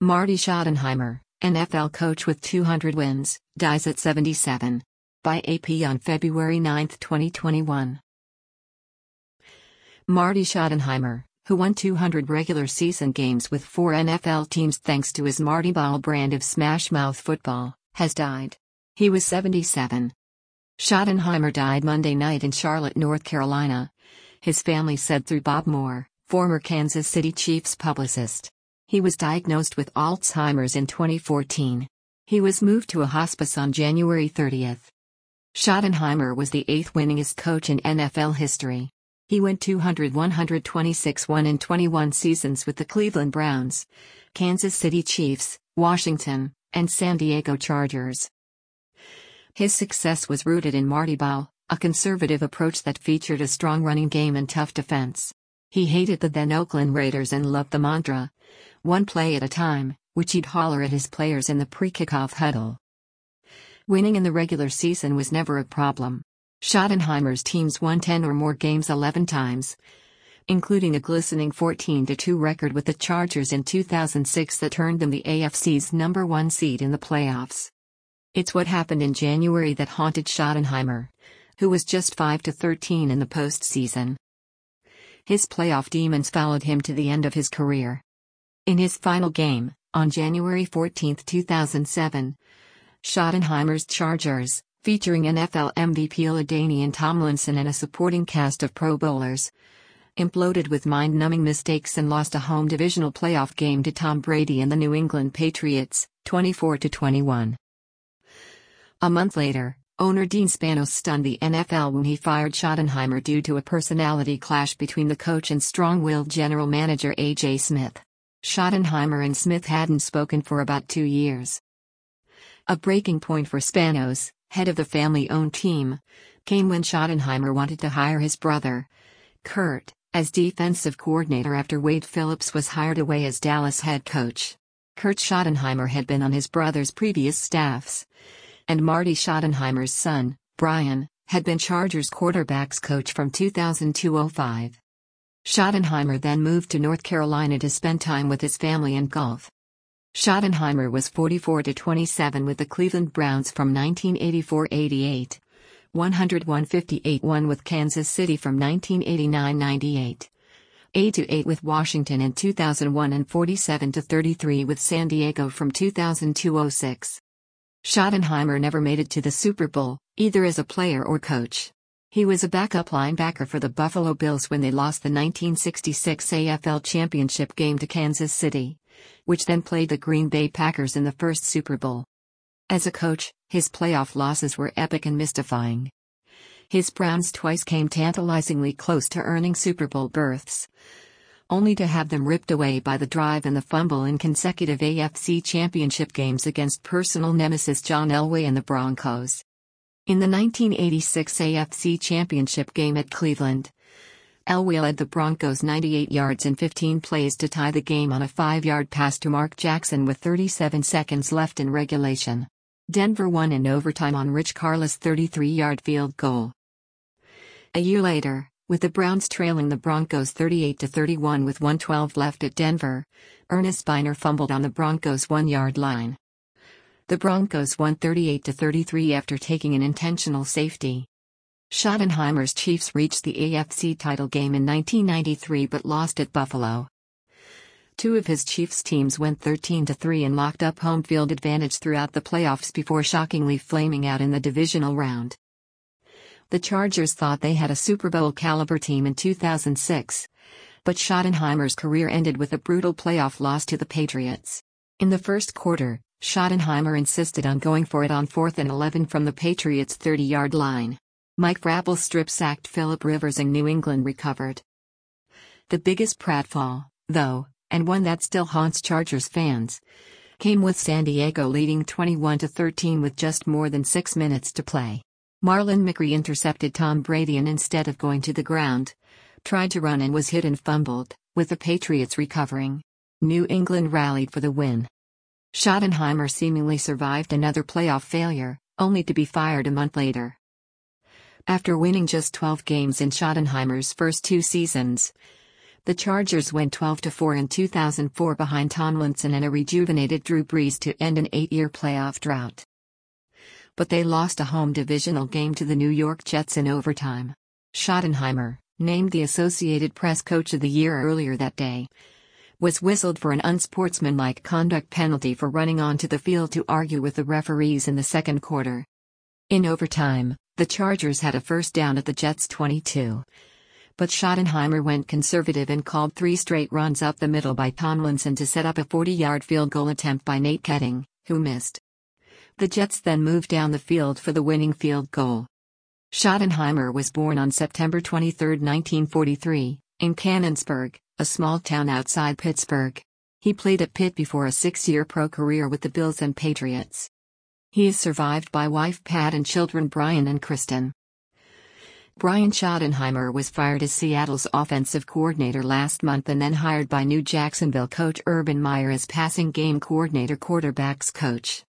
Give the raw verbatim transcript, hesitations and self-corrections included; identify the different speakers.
Speaker 1: Marty Schottenheimer, N F L coach with two hundred wins, dies at seventy-seven. By A P on February ninth, twenty twenty-one. Marty Schottenheimer, who won two hundred regular season games with four N F L teams thanks to his Marty Ball brand of smash mouth football, has died. He was seventy-seven. Schottenheimer died Monday night in Charlotte, North Carolina. His family said through Bob Moore, former Kansas City Chiefs publicist. He was diagnosed with Alzheimer's in twenty fourteen. He was moved to a hospice on January thirtieth. Schottenheimer was the eighth winningest coach in N F L history. He went two hundred, one hundred twenty-six, one in twenty-one seasons with the Cleveland Browns, Kansas City Chiefs, Washington, and San Diego Chargers. His success was rooted in Marty Ball, a conservative approach that featured a strong running game and tough defense. He hated the then Oakland Raiders and loved the mantra, one play at a time, which he'd holler at his players in the pre-kickoff huddle. Winning in the regular season was never a problem. Schottenheimer's teams won ten or more games eleven times, including a glistening fourteen to two record with the Chargers in two thousand six that earned them the A F C's number one seed in the playoffs. It's what happened in January that haunted Schottenheimer, who was just five to thirteen in the postseason. His playoff demons followed him to the end of his career. In his final game, on January fourteenth, two thousand seven, Schottenheimer's Chargers, featuring N F L M V P LaDainian Tomlinson and a supporting cast of Pro Bowlers, imploded with mind-numbing mistakes and lost a home divisional playoff game to Tom Brady and the New England Patriots, twenty-four to twenty-one. A month later, owner Dean Spanos stunned the N F L when he fired Schottenheimer due to a personality clash between the coach and strong-willed general manager A J Smith. Schottenheimer and Smith hadn't spoken for about two years. A breaking point for Spanos, head of the family-owned team, came when Schottenheimer wanted to hire his brother, Kurt, as defensive coordinator after Wade Phillips was hired away as Dallas head coach. Kurt Schottenheimer had been on his brother's previous staffs, and Marty Schottenheimer's son, Brian, had been Chargers quarterbacks coach from two thousand two to oh five. Schottenheimer then moved to North Carolina to spend time with his family and golf. Schottenheimer was forty-four to twenty-seven with the Cleveland Browns from nineteen eighty-four eighty-eight, one hundred one fifty-eight one with Kansas City from nineteen eighty-nine ninety-eight, eight to eight with Washington in two thousand one and forty-seven to thirty-three with San Diego from two thousand two to oh six. Schottenheimer never made it to the Super Bowl, either as a player or coach. He was a backup linebacker for the Buffalo Bills when they lost the nineteen sixty-six A F L Championship game to Kansas City, which then played the Green Bay Packers in the first Super Bowl. As a coach, his playoff losses were epic and mystifying. His Browns twice came tantalizingly close to earning Super Bowl berths, only to have them ripped away by the drive and the fumble in consecutive A F C Championship games against personal nemesis John Elway and the Broncos. In the nineteen eighty-six A F C Championship game at Cleveland, Elway led the Broncos ninety-eight yards in fifteen plays to tie the game on a five-yard pass to Mark Jackson with thirty-seven seconds left in regulation. Denver won in overtime on Rich Karlis' thirty-three-yard field goal. A year later, with the Browns trailing the Broncos thirty-eight to thirty-one with one twelve left at Denver, Ernest Byner fumbled on the Broncos' one-yard line. The Broncos won thirty-eight to thirty-three after taking an intentional safety. Schottenheimer's Chiefs reached the A F C title game in nineteen ninety-three but lost at Buffalo. Two of his Chiefs teams went thirteen to three and locked up home field advantage throughout the playoffs before shockingly flaming out in the divisional round. The Chargers thought they had a Super Bowl caliber team in two thousand six, but Schottenheimer's career ended with a brutal playoff loss to the Patriots. In the first quarter, Schottenheimer insisted on going for it on fourth and eleven from the Patriots' thirty-yard line. Mike Vrabel strip-sacked Phillip Rivers and New England recovered. The biggest pratfall, though, and one that still haunts Chargers fans, came with San Diego leading twenty-one to thirteen with just more than six minutes to play. Marlon McRae intercepted Tom Brady and instead of going to the ground, tried to run and was hit and fumbled, with the Patriots recovering. New England rallied for the win. Schottenheimer seemingly survived another playoff failure, only to be fired a month later. After winning just twelve games in Schottenheimer's first two seasons, The Chargers went twelve to four in two thousand four behind Tomlinson and a rejuvenated Drew Brees to end an eight-year playoff drought. But they lost a home divisional game to the New York Jets in overtime. Schottenheimer, named the Associated Press Coach of the Year earlier that day, was whistled for an unsportsmanlike conduct penalty for running onto the field to argue with the referees in the second quarter. In overtime, the Chargers had a first down at the Jets' twenty-two. But Schottenheimer went conservative and called three straight runs up the middle by Tomlinson to set up a forty-yard field goal attempt by Nate Ketting, who missed. The Jets then moved down the field for the winning field goal. Schottenheimer was born on September twenty-third, nineteen forty-three, in Canonsburg, a small town outside Pittsburgh. He played at Pitt before a six-year pro career with the Bills and Patriots. He is survived by wife Pat and children Brian and Kristen. Brian Schottenheimer was fired as Seattle's offensive coordinator last month and then hired by new Jacksonville coach Urban Meyer as passing game coordinator quarterbacks coach.